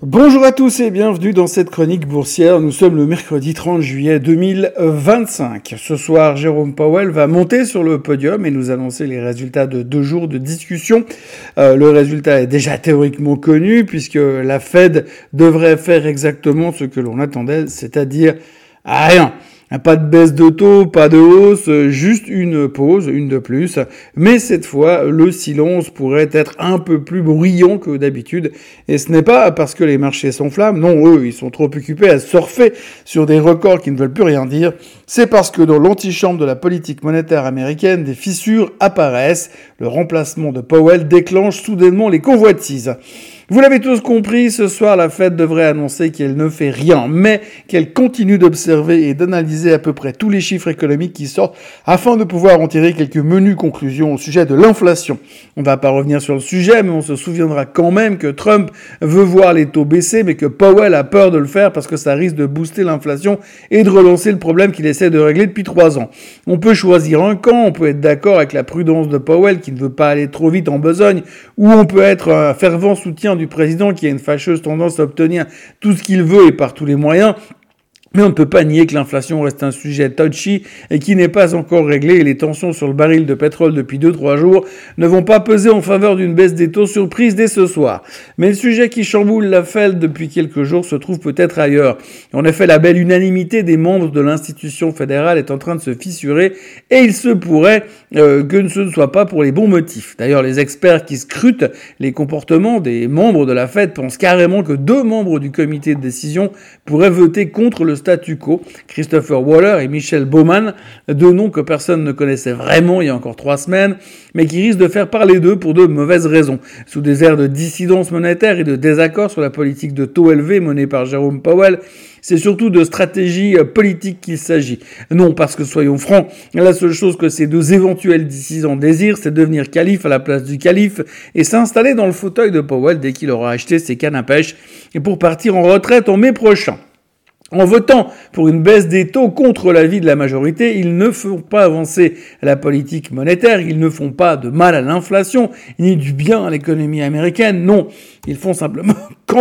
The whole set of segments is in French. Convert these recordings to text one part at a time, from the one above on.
Bonjour à tous et bienvenue dans cette chronique boursière. Nous sommes le mercredi 30 juillet 2025. Ce soir, Jérôme Powell va monter sur le podium et nous annoncer les résultats de 2 jours de discussion. Le résultat est déjà théoriquement connu puisque la Fed devrait faire exactement ce que l'on attendait, c'est-à-dire rien. Pas de baisse de taux, pas de hausse, juste une pause, une de plus. Mais cette fois, le silence pourrait être un peu plus bruyant que d'habitude. Et ce n'est pas parce que les marchés s'enflamment. Non, eux, ils sont trop occupés à surfer sur des records qui ne veulent plus rien dire. C'est parce que dans l'antichambre de la politique monétaire américaine, des fissures apparaissent. Le remplacement de Powell déclenche soudainement les convoitises. Vous l'avez tous compris, ce soir, la Fed devrait annoncer qu'elle ne fait rien, mais qu'elle continue d'observer et d'analyser à peu près tous les chiffres économiques qui sortent afin de pouvoir en tirer quelques menues conclusions au sujet de l'inflation. On ne va pas revenir sur le sujet, mais on se souviendra quand même que Trump veut voir les taux baisser, mais que Powell a peur de le faire parce que ça risque de booster l'inflation et de relancer le problème qu'il essaie de régler depuis 3 ans. On peut choisir un camp, on peut être d'accord avec la prudence de Powell qui ne veut pas aller trop vite en besogne, ou on peut être un fervent soutien du président qui a une fâcheuse tendance à obtenir tout ce qu'il veut et par tous les moyens. Mais on ne peut pas nier que l'inflation reste un sujet touchy et qui n'est pas encore réglé et les tensions sur le baril de pétrole depuis 2-3 jours ne vont pas peser en faveur d'une baisse des taux surprise dès ce soir. Mais le sujet qui chamboule la Fed depuis quelques jours se trouve peut-être ailleurs. En effet, la belle unanimité des membres de l'institution fédérale est en train de se fissurer et il se pourrait que ce ne soit pas pour les bons motifs. D'ailleurs, les experts qui scrutent les comportements des membres de la Fed pensent carrément que 2 membres du comité de décision pourraient voter contre le statu quo, Christopher Waller et Michelle Bowman, 2 noms que personne ne connaissait vraiment il y a encore 3 semaines, mais qui risquent de faire parler d'eux pour de mauvaises raisons. Sous des airs de dissidence monétaire et de désaccord sur la politique de taux élevés menée par Jérôme Powell, c'est surtout de stratégie politique qu'il s'agit. Non, parce que soyons francs, la seule chose que ces 2 éventuels dissidents désirent, c'est devenir calife à la place du calife et s'installer dans le fauteuil de Powell dès qu'il aura acheté ses cannes à pêche et pour partir en retraite en mai prochain. En votant pour une baisse des taux contre l'avis de la majorité, ils ne font pas avancer la politique monétaire, ils ne font pas de mal à l'inflation, ni du bien à l'économie américaine, non, ils font simplement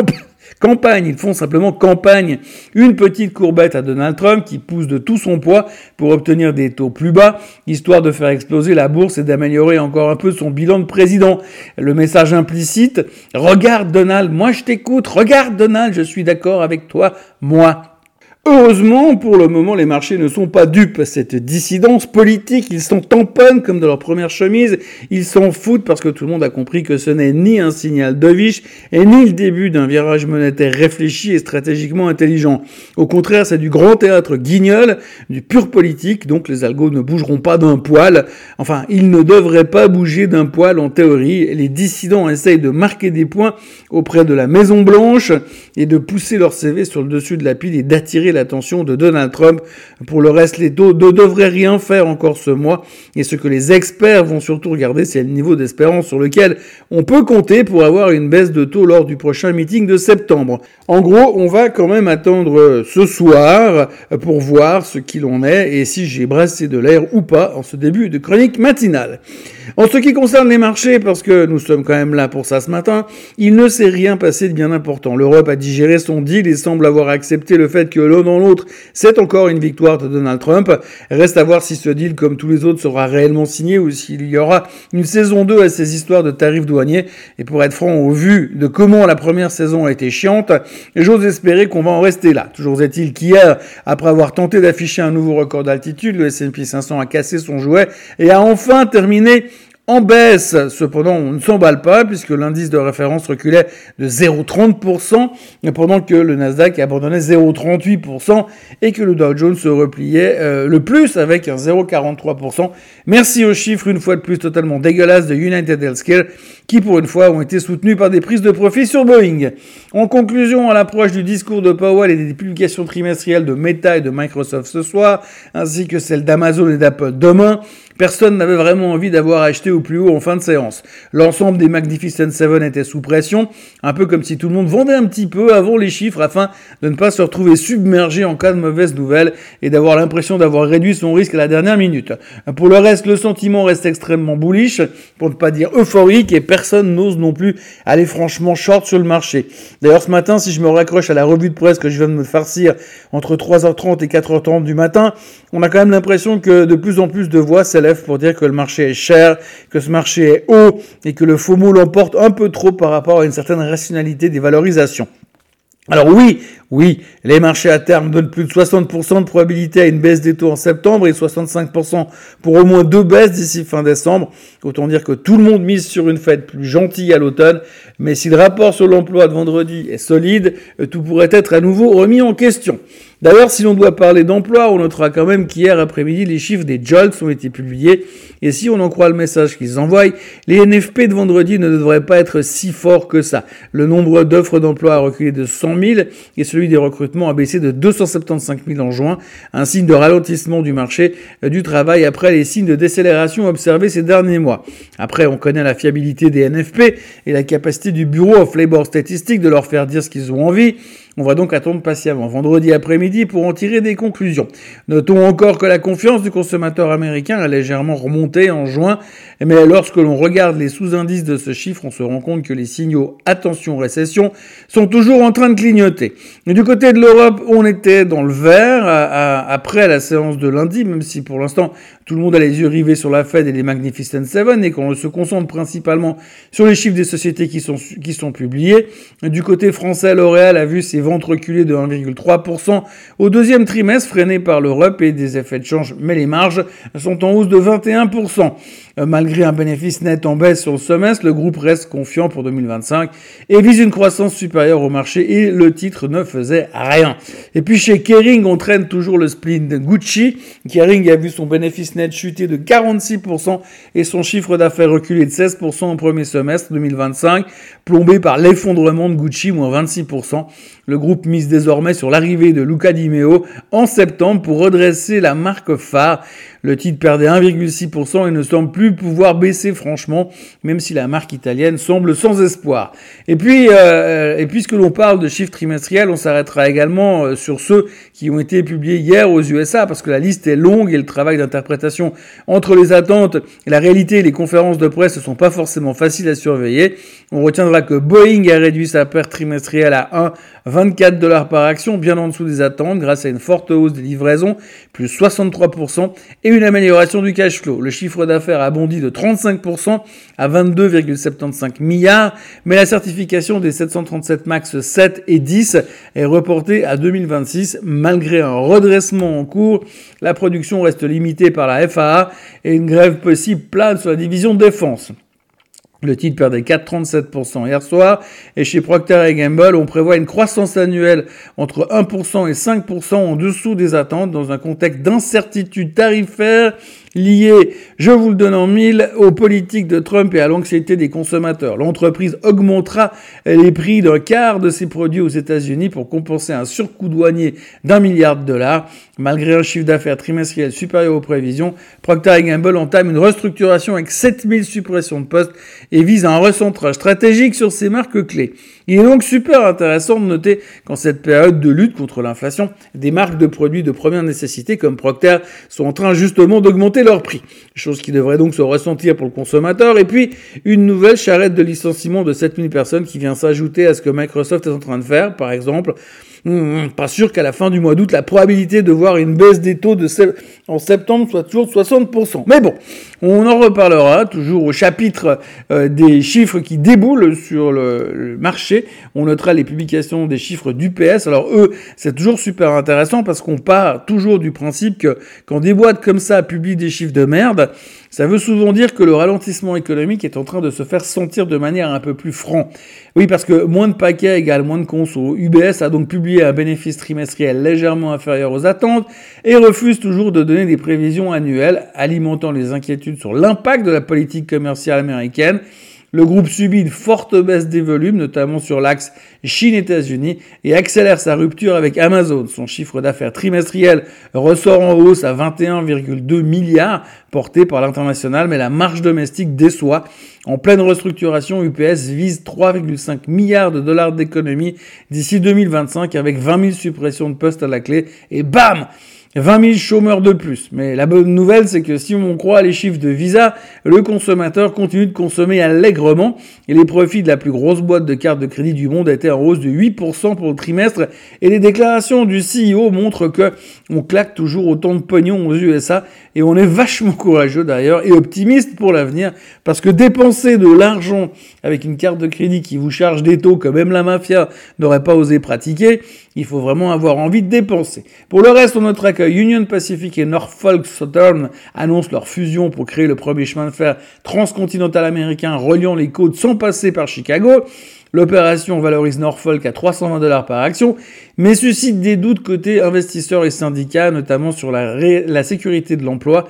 campagne. Une petite courbette à Donald Trump qui pousse de tout son poids pour obtenir des taux plus bas, histoire de faire exploser la bourse et d'améliorer encore un peu son bilan de président. Le message implicite, regarde Donald, moi je t'écoute, regarde Donald, je suis d'accord avec toi, moi. Heureusement, pour le moment, les marchés ne sont pas dupes à cette dissidence politique. Ils s'en tamponnent comme dans leur première chemise. Ils s'en foutent parce que tout le monde a compris que ce n'est ni un signal dovish et ni le début d'un virage monétaire réfléchi et stratégiquement intelligent. Au contraire, c'est du grand théâtre guignol, du pur politique, donc les algos ne bougeront pas d'un poil. Enfin, ils ne devraient pas bouger d'un poil en théorie. Les dissidents essayent de marquer des points auprès de la Maison Blanche et de pousser leur CV sur le dessus de la pile et d'attirer l'attention de Donald Trump. Pour le reste, les taux ne devraient rien faire encore ce mois. Et ce que les experts vont surtout regarder, c'est le niveau d'espérance sur lequel on peut compter pour avoir une baisse de taux lors du prochain meeting de septembre. En gros, on va quand même attendre ce soir pour voir ce qu'il en est et si j'ai brassé de l'air ou pas en ce début de chronique matinale. En ce qui concerne les marchés, parce que nous sommes quand même là pour ça ce matin, il ne s'est rien passé de bien important. L'Europe a digéré son deal et semble avoir accepté le fait que l'un dans l'autre, c'est encore une victoire de Donald Trump. Reste à voir si ce deal, comme tous les autres, sera réellement signé ou s'il y aura une saison 2 à ces histoires de tarifs douaniers. Et pour être franc, au vu de comment la première saison a été chiante, j'ose espérer qu'on va en rester là. Toujours est-il qu'hier, après avoir tenté d'afficher un nouveau record d'altitude, le S&P 500 a cassé son jouet et a enfin terminé en baisse. Cependant, on ne s'emballe pas puisque l'indice de référence reculait de 0,30% pendant que le Nasdaq abandonnait 0,38% et que le Dow Jones se repliait le plus avec un 0,43%. Merci aux chiffres une fois de plus totalement dégueulasses de United Healthcare qui pour une fois ont été soutenus par des prises de profit sur Boeing. En conclusion, à l'approche du discours de Powell et des publications trimestrielles de Meta et de Microsoft ce soir, ainsi que celles d'Amazon et d'Apple demain, Personne n'avait vraiment envie d'avoir acheté au plus haut en fin de séance. L'ensemble des Magnificent Seven était sous pression, un peu comme si tout le monde vendait un petit peu avant les chiffres afin de ne pas se retrouver submergé en cas de mauvaise nouvelle et d'avoir l'impression d'avoir réduit son risque à la dernière minute. Pour le reste, le sentiment reste extrêmement bullish, pour ne pas dire euphorique, et personne n'ose non plus aller franchement short sur le marché. D'ailleurs, ce matin, si je me raccroche à la revue de presse que je viens de me farcir entre 3h30 et 4h30 du matin, on a quand même l'impression que de plus en plus de voix s'élèvent pour dire que le marché est cher, que ce marché est haut et que le FOMO l'emporte un peu trop par rapport à une certaine rationalité des valorisations. Alors oui, les marchés à terme donnent plus de 60% de probabilité à une baisse des taux en septembre et 65% pour au moins 2 baisses d'ici fin décembre. Autant dire que tout le monde mise sur une fête plus gentille à l'automne, mais si le rapport sur l'emploi de vendredi est solide, tout pourrait être à nouveau remis en question. D'ailleurs, si l'on doit parler d'emploi, on notera quand même qu'hier après-midi, les chiffres des JOLTS ont été publiés. Et si on en croit le message qu'ils envoient, les NFP de vendredi ne devraient pas être si forts que ça. Le nombre d'offres d'emploi a reculé de 100 000 et celui des recrutements a baissé de 275 000 en juin, un signe de ralentissement du marché du travail après les signes de décélération observés ces derniers mois. Après, on connaît la fiabilité des NFP et la capacité du Bureau of Labor Statistics de leur faire dire ce qu'ils ont envie. On va donc attendre patiemment vendredi après-midi pour en tirer des conclusions. Notons encore que la confiance du consommateur américain a légèrement remonté en juin, mais lorsque l'on regarde les sous-indices de ce chiffre, on se rend compte que les signaux attention récession sont toujours en train de clignoter. Et du côté de l'Europe, on était dans le vert après la séance de lundi, même si pour l'instant tout le monde a les yeux rivés sur la Fed et les Magnificent Seven et qu'on se concentre principalement sur les chiffres des sociétés qui sont publiés. Du côté français, L'Oréal a vu ses ventes reculer de 1,3% au deuxième trimestre, freiné par l'Europe et des effets de change, mais les marges sont en hausse de 21%. Malgré un bénéfice net en baisse sur le semestre, le groupe reste confiant pour 2025 et vise une croissance supérieure au marché et le titre ne faisait rien. Et puis chez Kering, on traîne toujours le spleen de Gucci. Kering a vu son bénéfice net chuter de 46% et son chiffre d'affaires reculer de 16% au premier semestre 2025, plombé par l'effondrement de Gucci, moins 26%. Le groupe mise désormais sur l'arrivée de Luca Di Meo en septembre pour redresser la marque phare. Le titre perdait 1,6% et ne semble plus pouvoir baisser franchement, même si la marque italienne semble sans espoir. Et puis, puisque l'on parle de chiffres trimestriels, on s'arrêtera également sur ceux qui ont été publiés hier aux USA, parce que la liste est longue et le travail d'interprétation entre les attentes et la réalité et les conférences de presse ne sont pas forcément faciles à surveiller. On retiendra que Boeing a réduit sa perte trimestrielle à 1,24$ par action, bien en dessous des attentes, grâce à une forte hausse des livraisons, plus 63%, et une amélioration du cash flow. Le chiffre d'affaires a bondi de 35% à 22,75 milliards, mais la certification des 737 MAX 7 et 10 est reportée à 2026. Malgré un redressement en cours, la production reste limitée par la FAA et une grève possible plane sur la division défense. Le titre perdait 4,37% hier soir et chez Procter & Gamble, on prévoit une croissance annuelle entre 1% et 5% en dessous des attentes dans un contexte d'incertitude tarifaire lié, je vous le donne en mille, aux politiques de Trump et à l'anxiété des consommateurs. L'entreprise augmentera les prix d'un quart de ses produits aux États-Unis pour compenser un surcoût douanier d'$1 milliard. Malgré un chiffre d'affaires trimestriel supérieur aux prévisions, Procter & Gamble entame une restructuration avec 7000 suppressions de postes et vise un recentrage stratégique sur ses marques clés. Il est donc super intéressant de noter qu'en cette période de lutte contre l'inflation, des marques de produits de première nécessité comme Procter sont en train justement d'augmenter leur prix. Chose qui devrait donc se ressentir pour le consommateur. Et puis, une nouvelle charrette de licenciement de 7000 personnes qui vient s'ajouter à ce que Microsoft est en train de faire, par exemple. Pas sûr qu'à la fin du mois d'août, la probabilité de voir une baisse des taux en septembre soit toujours de 60%. Mais bon, on en reparlera toujours au chapitre des chiffres qui déboulent sur le marché. On notera les publications des chiffres d'UPS. Alors eux, c'est toujours super intéressant parce qu'on part toujours du principe que quand des boîtes comme ça publient des chiffres de merde, ça veut souvent dire que le ralentissement économique est en train de se faire sentir de manière un peu plus franc. Oui, parce que moins de paquets égale moins de conso. UBS a donc publié un bénéfice trimestriel légèrement inférieur aux attentes et refuse toujours de donner des prévisions annuelles, alimentant les inquiétudes sur l'impact de la politique commerciale américaine. Le groupe subit une forte baisse des volumes, notamment sur l'axe Chine-États-Unis, et accélère sa rupture avec Amazon. Son chiffre d'affaires trimestriel ressort en hausse à 21,2 milliards, porté par l'international, mais la marge domestique déçoit. En pleine restructuration, UPS vise 3,5 milliards de dollars d'économie d'ici 2025, avec 20 000 suppressions de postes à la clé, et bam! 20 000 chômeurs de plus. Mais la bonne nouvelle, c'est que si on croit les chiffres de Visa, le consommateur continue de consommer allègrement et les profits de la plus grosse boîte de cartes de crédit du monde étaient en hausse de 8% pour le trimestre et les déclarations du CEO montrent que on claque toujours autant de pognon aux USA et on est vachement courageux d'ailleurs et optimiste pour l'avenir parce que dépenser de l'argent avec une carte de crédit qui vous charge des taux que même la mafia n'aurait pas osé pratiquer, il faut vraiment avoir envie de dépenser. Pour le reste, on notera que Union Pacific et Norfolk Southern annoncent leur fusion pour créer le premier chemin de fer transcontinental américain reliant les côtes sans passer par Chicago. L'opération valorise Norfolk à $320 par action, mais suscite des doutes côté investisseurs et syndicats, notamment sur la sécurité de l'emploi.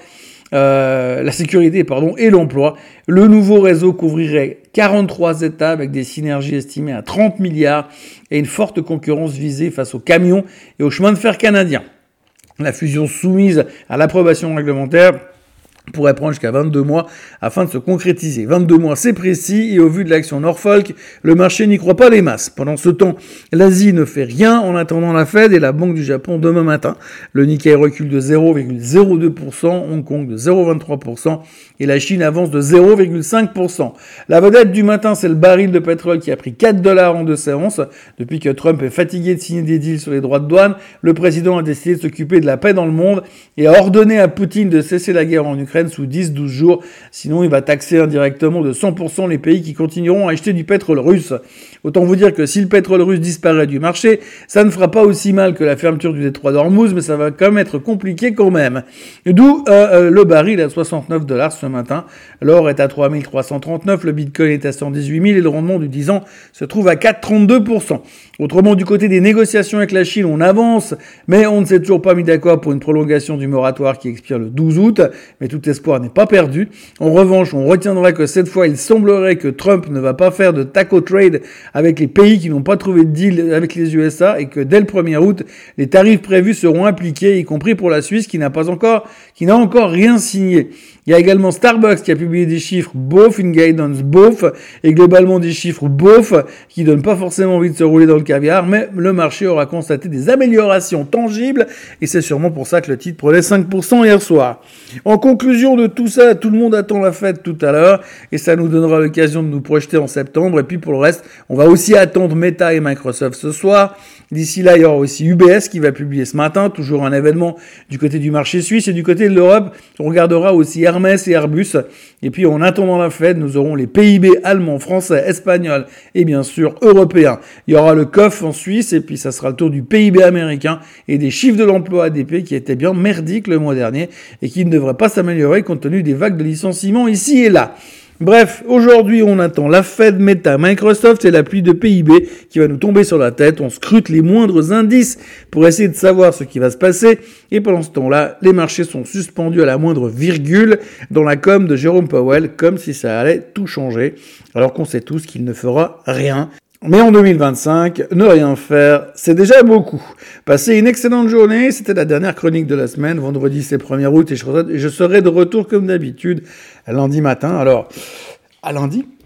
Et l'emploi. Le nouveau réseau couvrirait 43 États avec des synergies estimées à 30 milliards et une forte concurrence visée face aux camions et aux chemins de fer canadiens. La fusion soumise à l'approbation réglementaire pourrait prendre jusqu'à 22 mois afin de se concrétiser. 22 mois, c'est précis, et au vu de l'action Norfolk, le marché n'y croit pas les masses. Pendant ce temps, l'Asie ne fait rien en attendant la Fed et la Banque du Japon demain matin. Le Nikkei recule de 0,02%, Hong Kong de 0,23% et la Chine avance de 0,5%. La vedette du matin, c'est le baril de pétrole qui a pris $4 en 2 séances. Depuis que Trump est fatigué de signer des deals sur les droits de douane, le président a décidé de s'occuper de la paix dans le monde et a ordonné à Poutine de cesser la guerre en Ukraine sous 10-12 jours. Sinon, il va taxer indirectement de 100% les pays qui continueront à acheter du pétrole russe. Autant vous dire que si le pétrole russe disparaît du marché, ça ne fera pas aussi mal que la fermeture du détroit d'Ormuz, mais ça va quand même être compliqué quand même. D'où le baril à $69 ce matin. L'or est à 3339, le bitcoin est à 118 000 et le rendement du 10 ans se trouve à 4,32%. Autrement, du côté des négociations avec la Chine, on avance, mais on ne s'est toujours pas mis d'accord pour une prolongation du moratoire qui expire le 12 août, mais tout espoir n'est pas perdu. En revanche, on retiendra que cette fois, il semblerait que Trump ne va pas faire de taco trade avec les pays qui n'ont pas trouvé de deal avec les USA et que dès le 1er août, les tarifs prévus seront appliqués, y compris pour la Suisse qui n'a encore rien signé. Il y a également Starbucks qui a publié des chiffres bof, une guidance bof, et globalement des chiffres bof qui donnent pas forcément envie de se rouler dans le caviar, mais le marché aura constaté des améliorations tangibles, et c'est sûrement pour ça que le titre prenait 5% hier soir. En conclusion de tout ça, tout le monde attend la fête tout à l'heure, et ça nous donnera l'occasion de nous projeter en septembre, et puis pour le reste, on va aussi attendre Meta et Microsoft ce soir. D'ici là, il y aura aussi UBS qui va publier ce matin, toujours un événement du côté du marché suisse, et du côté de l'Europe, on regardera aussi Hermès et Airbus. Et puis, en attendant la Fed, nous aurons les PIB allemands, français, espagnols et bien sûr européens. Il y aura le COF en Suisse, et puis ça sera le tour du PIB américain et des chiffres de l'emploi ADP qui étaient bien merdiques le mois dernier et qui ne devraient pas s'améliorer compte tenu des vagues de licenciements ici et là. Bref, aujourd'hui, on attend la Fed, Meta, Microsoft et la pluie de PIB qui va nous tomber sur la tête. On scrute les moindres indices pour essayer de savoir ce qui va se passer. Et pendant ce temps-là, les marchés sont suspendus à la moindre virgule dans la com de Jérôme Powell, comme si ça allait tout changer, alors qu'on sait tous qu'il ne fera rien. Mais en 2025, ne rien faire, c'est déjà beaucoup. Passez une excellente journée, c'était la dernière chronique de la semaine. Vendredi, c'est 1er août et je serai de retour comme d'habitude lundi matin. Alors, à lundi.